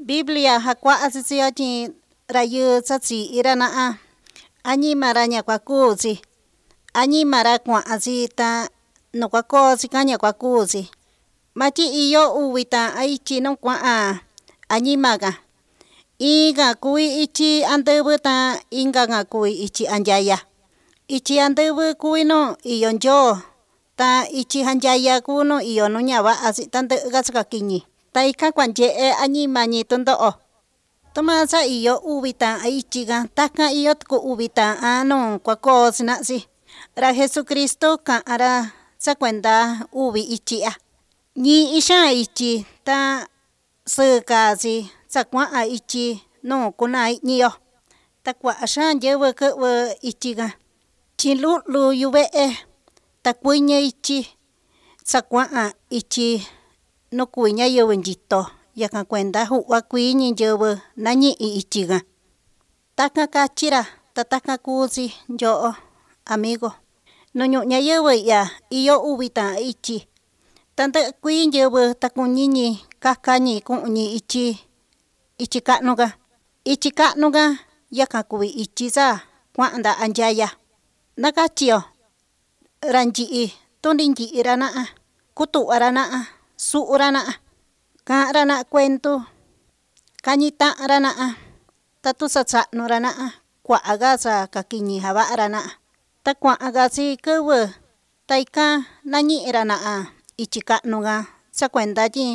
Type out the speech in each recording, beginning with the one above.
Biblia hakua sisio chi rayu satsi irana ani maranya kwakusi ani mara kwasi ta no kwakosi kaña kwakusi machi iyo uwita aichi no kwa ani maga iga kui ichi andubu ta inga nga kui ichi anyaya ichi andubu kui no iyo njo ta ichi anyaya kuno iyo no ñava asi tande gasaka kiñi ta ika kuanye'e ani mañi tundo'o tomasa iyo uvita aichiga taka iyo tuku uvita ano kwakosi nasi ra Jesucristo ka'ara sakuenda uvi ichi'a ñi'i xaan ichi ta sɨɨ kasi sakua'a ichi no kuna iñiyo ta kua'a xaan ñɨvɨ kɨ'vɨ ichiga chi lu'lu yuve'e ta kuiñi ichi sakua'a ichi no kuvi ñayɨvɨ nyito yaka kuenda ju'va kuiñi nyɨvɨ nañi'i ichiga taka kachira ta taka kusi nyo'o amigo nu ñu'u ñayɨvɨ i'ya iyo uvita ichi tandɨ'ɨ kuii nyɨvɨ ta kuñiñi kakañi ku'unñi ichi ka'nuga yaka kuvi ichi sa kua'an nda'a nyaya nakachio ra nyi'i tundi nyi'ira na'a kutu'vara na'a su'ura na'a ka'an‑ra na'a kuentu kañi ta'an‑ra na'a tatu sasa'nu‑ra na'a kua'a‑ga sa kakiñi java'a‑ra na'a ta kua'an‑gasi kɨvɨ ta ikan nañi'i‑ra na'a ichi ka'nuga sakuenda tyi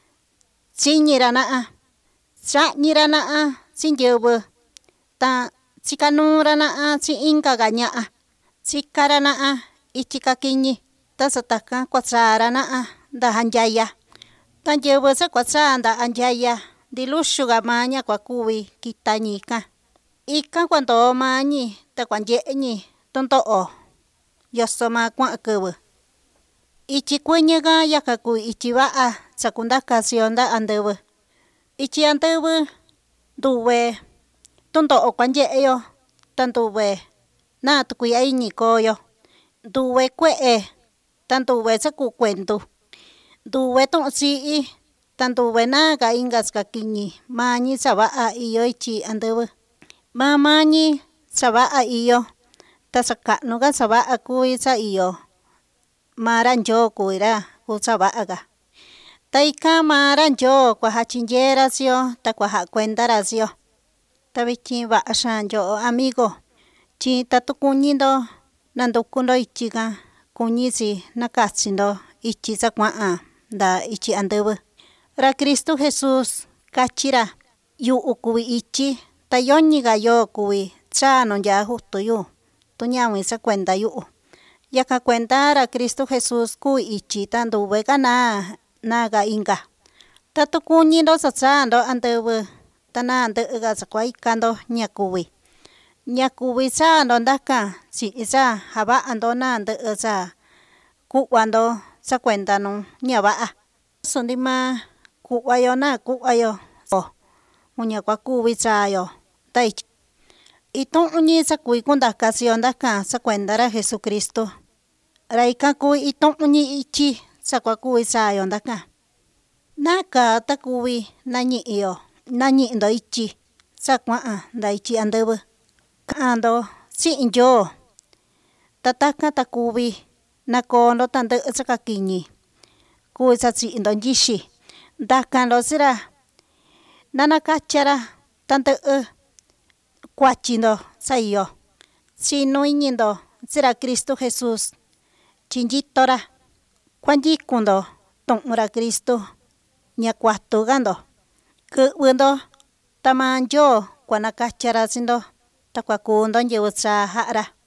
siñi‑ra na'a cha'ñi‑ra na'a chi nyɨvɨ ta chikanuu‑ra na'a chi inka‑ga ña'a chika‑ra na'a ichi kakiñi ta satakan kuasaa‑ra na'a nda andyaya ta nyɨvɨ sakuasaa nda'a ndyaya ndiluxu‑ga maña kuakuvi kitañi ikan kuandoo mañi ta kuandye'e‑ñi tundo'o yoso ma kua'an kɨvɨ ichi kuɨñɨ‑ka yaka kuvi ichi va'a sakundaka‑chi‑yo nda andɨvɨ ichi andɨvɨ nduve tundo'o kuandye'e‑yo ta nduve naa tu kuiya iñi koo‑yo nduve kue'e ta nduve sakuu kuentu nduve tu'un si'i ta nduve naa‑ka inka chikakiñi mañi cha‑va'a iyo ichi andɨvɨ mañi cha‑va'a iyo ta saka'nu‑ka cha‑va'a kuvi cha iyo maa‑ra ndyoo kuvi‑ra kuu cha‑va'a‑ka ta ikan maa‑ra ndyoo kuajachinyee‑ra chii‑yo ta kuaja'a kuenda‑ra chii‑yo ta vityin va'a xaan nyo'o amigo tyi tatu kuñi‑ndo nanduku‑ndo ichiga kuñi‑chi nakachi‑ndo ichi cha kua'an nda ichi andɨvɨ ra Cristu Jesús kachi‑ra yu'u kuvi ichi ta yoñi‑ka yoo kuvi chaa nu ndyaa jutu yu'u tu ñavin sakuenda yu'u yaka kuenda ra Cristu Jesús kuvi ichi ta nduve‑ka naa‑ka inka tatu kuñi‑ndo cha chaa‑ndo andɨvɨ ta naa ndɨ'ɨ‑ka chakuaika‑ndo ñakuvi chaa‑ndo ndakan chi'in cha java'a‑ndo naa ndɨ'ɨ cha ku'va‑ndo sakuenda nu ñava'a suni maa ku'va‑yo naa ku'va‑yo kuña kuakuvi chaa‑yo ta itu'un‑ñi cha kuvi kundaka chii‑yo ndakan sakuenda ra Jesucristo ra ikan kuvi itu'un‑ñi ichi cha kuakuvi chaa‑yo ndakan naa‑ka ta kuvi nañi'i‑ndo ichi cha kua'an nda ichi andɨvɨ ka'an‑ndo chi'in Ndyoo ta takan ta kuvi nakoo‑ndo tandɨ'ɨ chakakiñi kuvi chachi'i‑ndo ndyixi ndakan‑ndo chii‑ra na nakatya‑ra tandɨ'ɨ kuatyi‑ndo cha iyo chinu iñi‑ndo chi ra Cristu Jesús tyi nyito‑ra kuanyikun‑ndo tu'un ra Cristu ñakuatu‑ka‑ndo kɨ'vɨ‑ndo ta maa Ndyoo kuanakatya‑ra chii‑ndo ta kuaku‑ndo ñɨvɨ chaa ja'a‑ra.